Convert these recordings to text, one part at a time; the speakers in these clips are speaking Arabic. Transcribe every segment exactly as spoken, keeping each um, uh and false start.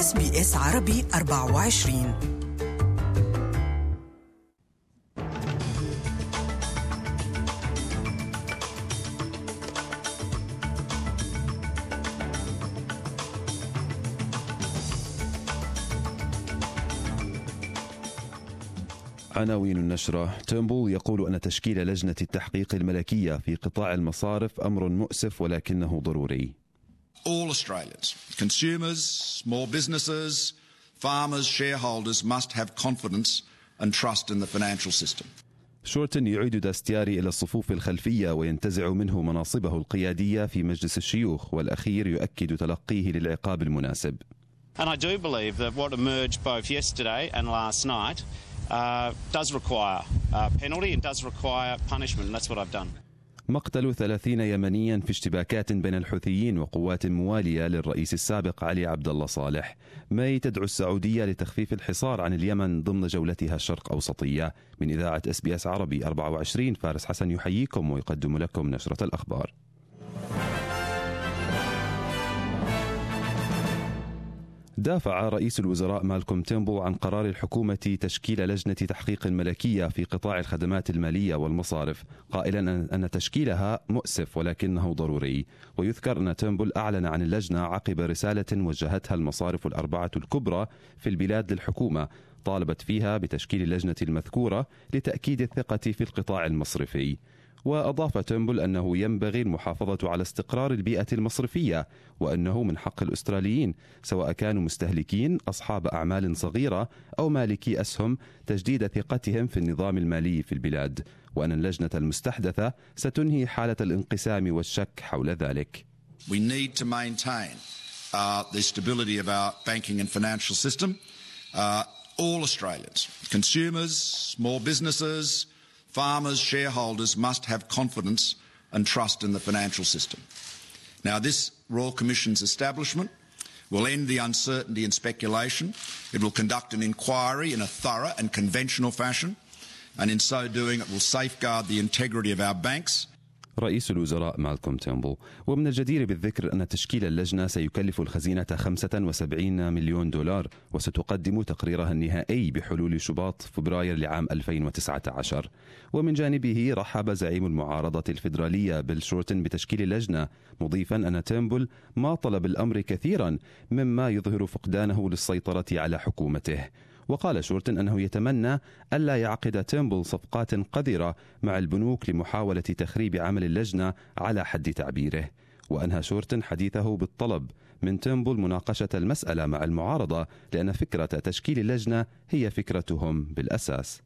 إس بي إس عربي أربعة وعشرين. عناوين النشرة. تيرنبول يقول أن تشكيل لجنة التحقيق الملكية في قطاع المصارف أمر مؤسف ولكنه ضروري. All Australians, consumers, small businesses, farmers, shareholders must have confidence and trust in the financial system. شورتن يعيد داستياري إلى الصفوف الخلفية وينتزع منه مناصبه القيادية في مجلس الشيوخ، والأخير يؤكد تلقيه للعقاب المناسب. And I do believe that what emerged both yesterday and last night uh, does require uh, penalty and does require punishment, and that's what I've done. مقتل ثلاثين يمنيا في اشتباكات بين الحوثيين وقوات موالية للرئيس السابق علي عبد الله صالح. ماي تدعو السعودية لتخفيف الحصار عن اليمن ضمن جولتها الشرق أوسطية. من إذاعة إس بي إس عربي أربعة وعشرين، فارس حسن يحييكم ويقدم لكم نشرة الأخبار. دافع رئيس الوزراء مالكوم تيرنبول عن قرار الحكومة تشكيل لجنة تحقيق ملكية في قطاع الخدمات المالية والمصارف، قائلا أن تشكيلها مؤسف ولكنه ضروري. ويذكر أن تيرنبول أعلن عن اللجنة عقب رسالة وجهتها المصارف الأربعة الكبرى في البلاد للحكومة، طالبت فيها بتشكيل اللجنة المذكورة لتأكيد الثقة في القطاع المصرفي. وأضاف تيرنبول أنه ينبغي المحافظة على استقرار البيئة المصرفية، وأنه من حق الأستراليين سواء كانوا مستهلكين، أصحاب أعمال صغيرة أو مالكي أسهم تجديد ثقتهم في النظام المالي في البلاد، وأن اللجنة المستحدثة ستنهي حالة الانقسام والشك حول ذلك. We need to maintain uh, the stability of our banking and financial system. Uh, all Australians, consumers, small businesses, farmers, shareholders must have confidence and trust in the financial system. Now, this Royal Commission's establishment will end the uncertainty and speculation. It will conduct an inquiry in a thorough and conventional fashion, and in so doing it will safeguard the integrity of our banks. رئيس الوزراء مالكوم تيرنبول. ومن الجدير بالذكر أن تشكيل اللجنة سيكلف الخزينة خمسة وسبعين مليون دولار، وستقدم تقريرها النهائي بحلول شباط فبراير لعام ألفين وتسعة عشر. ومن جانبه رحب زعيم المعارضة الفيدرالية بيل شورتن بتشكيل اللجنة، مضيفا أن تيرنبول ما طلب الأمر كثيرا مما يظهر فقدانه للسيطرة على حكومته. وقال شورتن أنه يتمنى ألا يعقد تيرنبول صفقات قذرة مع البنوك لمحاولة تخريب عمل اللجنة على حد تعبيره. وأنهى شورتن حديثه بالطلب من تيرنبول مناقشة المسألة مع المعارضة، لأن فكرة تشكيل اللجنة هي فكرتهم بالأساس.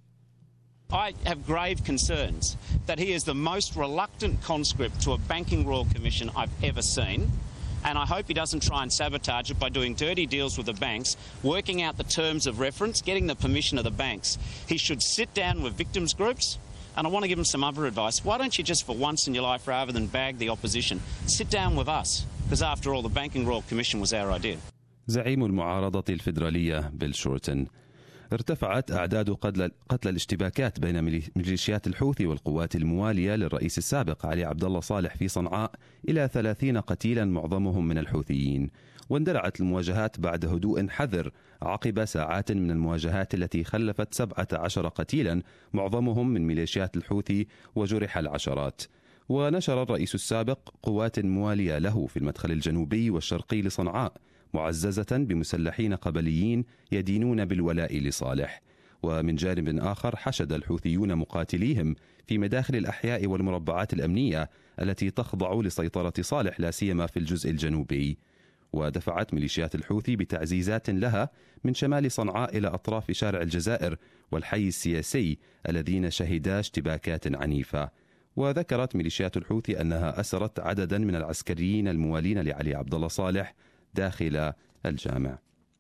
I have grave concerns that he is the most reluctant conscript to a banking royal commission I've ever seen. And I hope he doesn't try and sabotage it by doing dirty deals with the banks, working out the terms of reference, getting the permission of the banks. He should sit down with victims groups, and I want to give him some other advice. Why don't you just for once in your life, rather than bag the opposition, sit down with us? Because after all, the Banking Royal Commission was our idea. زعيم المعارضة الفيدرالية بيل شورتن. ارتفعت أعداد قتل الاشتباكات بين ميليشيات الحوثي والقوات الموالية للرئيس السابق علي عبد الله صالح في صنعاء إلى ثلاثين قتيلا معظمهم من الحوثيين. واندلعت المواجهات بعد هدوء حذر عقب ساعات من المواجهات التي خلفت سبعة عشر قتيلا معظمهم من ميليشيات الحوثي وجرح العشرات. ونشر الرئيس السابق قوات موالية له في المدخل الجنوبي والشرقي لصنعاء، معززة بمسلحين قبليين يدينون بالولاء لصالح. ومن جانب آخر حشد الحوثيون مقاتليهم في مداخل الأحياء والمربعات الأمنية التي تخضع لسيطرة صالح، لا سيما في الجزء الجنوبي. ودفعت ميليشيات الحوثي بتعزيزات لها من شمال صنعاء إلى أطراف شارع الجزائر والحي السياسي الذين شهدا اشتباكات عنيفة. وذكرت ميليشيات الحوثي أنها أسرت عددا من العسكريين الموالين لعلي عبد الله صالح داخل الجامع.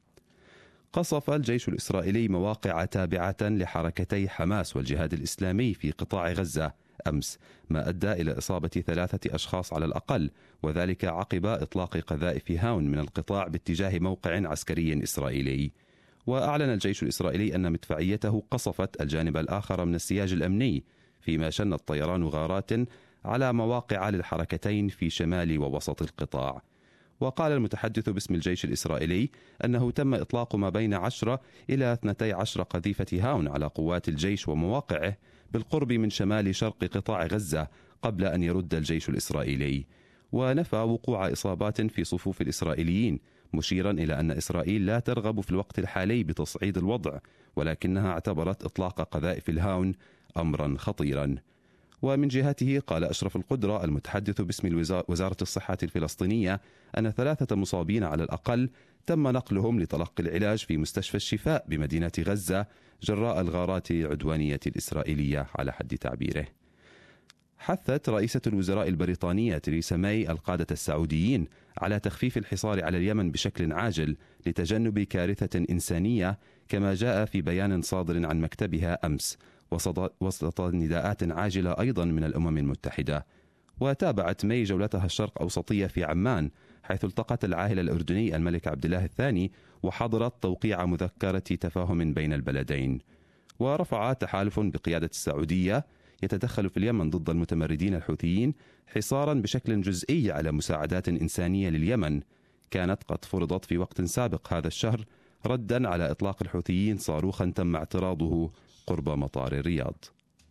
قصف الجيش الإسرائيلي مواقع تابعة لحركتي حماس والجهاد الإسلامي في قطاع غزة أمس، ما أدى إلى إصابة ثلاثة أشخاص على الأقل، وذلك عقب إطلاق قذائف هاون من القطاع باتجاه موقع عسكري إسرائيلي. وأعلن الجيش الإسرائيلي أن مدفعيته قصفت الجانب الآخر من السياج الأمني، فيما شن الطيران غارات على مواقع للحركتين في شمال ووسط القطاع. وقال المتحدث باسم الجيش الإسرائيلي أنه تم إطلاق ما بين عشرة إلى اثنتي عشرة قذيفة هاون على قوات الجيش ومواقعه بالقرب من شمال شرق قطاع غزة قبل أن يرد الجيش الإسرائيلي، ونفى وقوع إصابات في صفوف الإسرائيليين، مشيرا إلى أن إسرائيل لا ترغب في الوقت الحالي بتصعيد الوضع، ولكنها اعتبرت إطلاق قذائف الهاون أمرا خطيرا. ومن جهته قال أشرف القدرة المتحدث باسم وزارة الصحة الفلسطينية أن ثلاثة مصابين على الأقل تم نقلهم لتلقي العلاج في مستشفى الشفاء بمدينة غزة جراء الغارات العدوانية الإسرائيلية على حد تعبيره. حثت رئيسة الوزراء البريطانية تريسا ماي القادة السعوديين على تخفيف الحصار على اليمن بشكل عاجل لتجنب كارثة إنسانية، كما جاء في بيان صادر عن مكتبها أمس وسط نداءات عاجلة أيضا من الأمم المتحدة. وتابعت ماي جولتها الشرق أوسطية في عمان، حيث التقت العاهل الأردني الملك عبد الله الثاني وحضرت توقيع مذكرة تفاهم بين البلدين. ورفع تحالف بقيادة السعودية يتدخل في اليمن ضد المتمردين الحوثيين حصارا بشكل جزئي على مساعدات إنسانية لليمن كانت قد فرضت في وقت سابق هذا الشهر ردا على إطلاق الحوثيين صاروخا تم اعتراضه قرب مطار الرياض.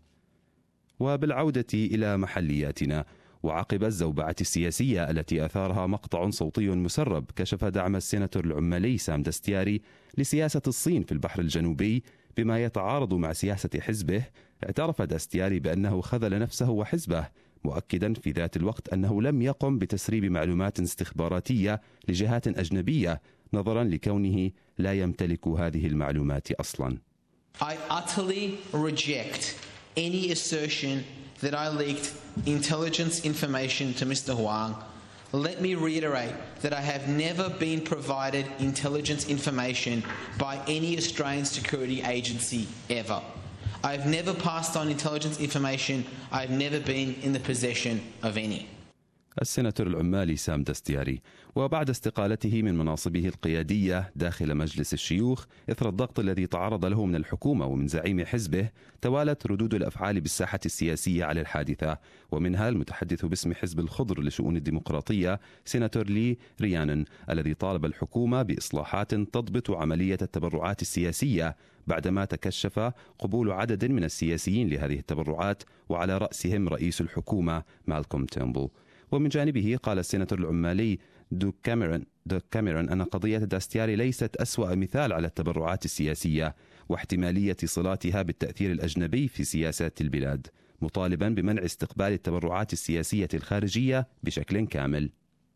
وبالعودة إلى محلياتنا، وعقب الزوبعة السياسية التي أثارها مقطع صوتي مسرب كشف دعم السيناتور العمالي سام دستياري لسياسة الصين في البحر الجنوبي بما يتعارض مع سياسة حزبه، اعترف دستياري بأنه خذل نفسه وحزبه، مؤكدا في ذات الوقت أنه لم يقم بتسريب معلومات استخباراتية لجهات أجنبية نظرا لكونه لا يمتلك هذه المعلومات أصلا. I utterly reject any assertion that I leaked intelligence information to Mister Huang. Let me reiterate that I have never been provided intelligence information by any Australian security agency ever. I have never passed on intelligence information. I have never been in the possession of any. السيناتور العمالي سام دستياري. وبعد استقالته من مناصبه القيادية داخل مجلس الشيوخ إثر الضغط الذي تعرض له من الحكومة ومن زعيم حزبه، توالت ردود الأفعال بالساحة السياسية على الحادثة، ومنها المتحدث باسم حزب الخضر لشؤون الديمقراطية سيناتور لي ريانن الذي طالب الحكومة بإصلاحات تضبط عملية التبرعات السياسية بعدما تكشف قبول عدد من السياسيين لهذه التبرعات وعلى رأسهم رئيس الحكومة مالكوم تيرنبول. ومن جانبه قال السيناتور العمالي دوك كاميرون, دوك كاميرون أن قضية دستياري ليست أسوأ مثال على التبرعات السياسية واحتمالية صلاتها بالتأثير الأجنبي في سياسات البلاد، مطالبا بمنع استقبال التبرعات السياسية الخارجية بشكل كامل.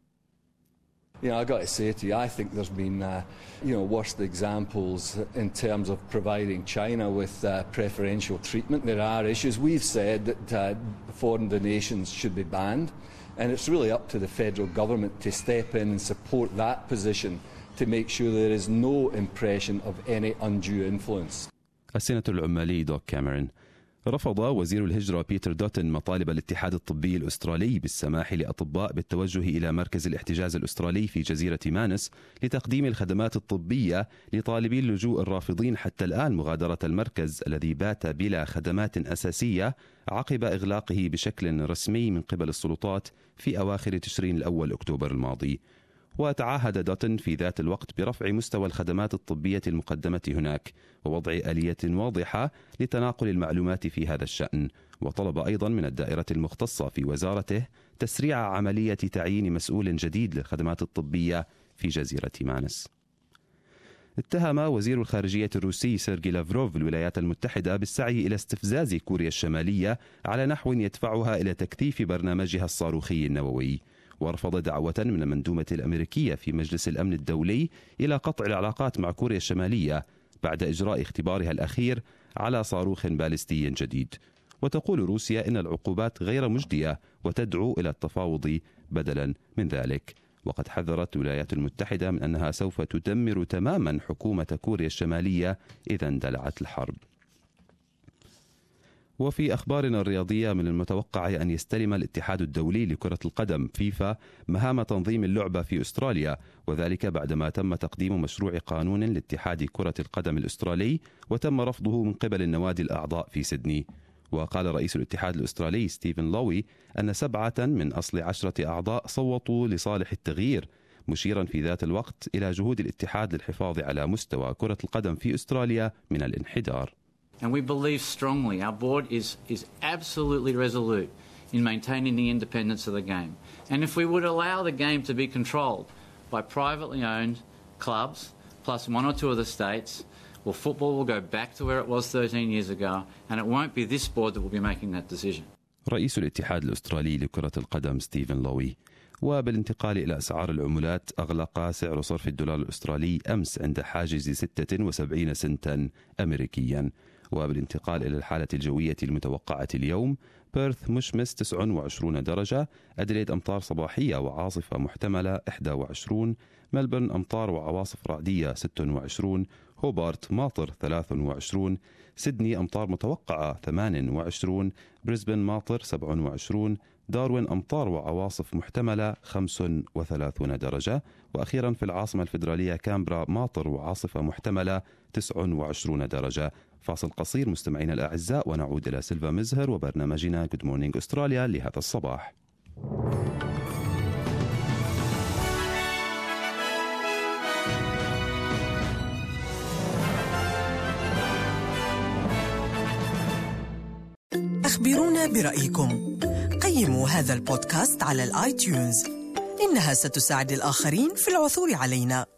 You know, I got to say to you, I think there's been, uh, you know, worst examples in terms of providing China with uh, preferential treatment. There are issues. We've said that uh, foreign donations should be banned, and it's really up to the federal government to step in and support that position to make sure there is no impression of any undue influence. السيناتور العمالي دوك كاميرون. رفض وزير الهجرة بيتر دوتن مطالب الاتحاد الطبي الأسترالي بالسماح لأطباء بالتوجه إلى مركز الاحتجاز الأسترالي في جزيرة مانس لتقديم الخدمات الطبية لطالبي اللجوء الرافضين حتى الآن مغادرة المركز الذي بات بلا خدمات أساسية عقب إغلاقه بشكل رسمي من قبل السلطات في أواخر تشرين الأول أكتوبر الماضي. وتعهد دوتن في ذات الوقت برفع مستوى الخدمات الطبية المقدمة هناك ووضع آلية واضحة لتناقل المعلومات في هذا الشأن، وطلب أيضا من الدائرة المختصة في وزارته تسريع عملية تعيين مسؤول جديد للخدمات الطبية في جزيرة مانس. اتهم وزير الخارجية الروسي سيرجي لافروف الولايات المتحدة بالسعي إلى استفزاز كوريا الشمالية على نحو يدفعها إلى تكثيف برنامجها الصاروخي النووي، ورفض دعوة من المندوبة الأمريكية في مجلس الأمن الدولي إلى قطع العلاقات مع كوريا الشمالية بعد إجراء اختبارها الأخير على صاروخ باليستي جديد. وتقول روسيا إن العقوبات غير مجدية وتدعو إلى التفاوض بدلا من ذلك. وقد حذرت الولايات المتحدة من أنها سوف تدمر تماما حكومة كوريا الشمالية إذا اندلعت الحرب. وفي أخبارنا الرياضية، من المتوقع أن يستلم الاتحاد الدولي لكرة القدم فيفا مهام تنظيم اللعبة في أستراليا، وذلك بعدما تم تقديم مشروع قانون لاتحاد كرة القدم الأسترالي وتم رفضه من قبل النوادي الأعضاء في سيدني. وقال رئيس الاتحاد الأسترالي ستيفن لوي أن سبعة من أصل عشرة أعضاء صوتوا لصالح التغيير، مشيرا في ذات الوقت إلى جهود الاتحاد للحفاظ على مستوى كرة القدم في أستراليا من الانحدار. And we believe strongly, our board is, is absolutely resolute in maintaining the independence of the game. And if we would allow the game to be controlled by privately owned clubs, plus one or two of the states, well, football will go back to where it was thirteen years ago, and it won't be this board that will be making that decision. رئيس الاتحاد الأسترالي لكرة القدم ستيفن لوي. وبالانتقال إلى أسعار العملات، أغلق سعر صرف الدولار الأسترالي أمس عند حاجز ستة وسبعين سنتا أمريكيا. وبالانتقال إلى الحالة الجوية المتوقعة اليوم، بيرث مشمس تسعة وعشرين درجة، أديليد أمطار صباحية وعاصفة محتملة إحدى وعشرين، ملبورن أمطار وعواصف رعدية ستة وعشرين، هوبارت ماطر ثلاثة وعشرين، سيدني أمطار متوقعة ثمانية وعشرين، بريسبن ماطر سبعة وعشرين، داروين أمطار وعواصف محتملة خمسة وثلاثين درجة، وأخيرا في العاصمة الفيدرالية كامبرا ماطر وعاصفة محتملة تسعة وعشرين درجة. فاصل قصير مستمعينا الأعزاء ونعود إلى سيلفا مزهر وبرنامجنا Good Morning أستراليا لهذا الصباح. أخبرونا برأيكم. قيموا هذا البودكاست على الآيتيونز. إنها ستساعد الآخرين في العثور علينا.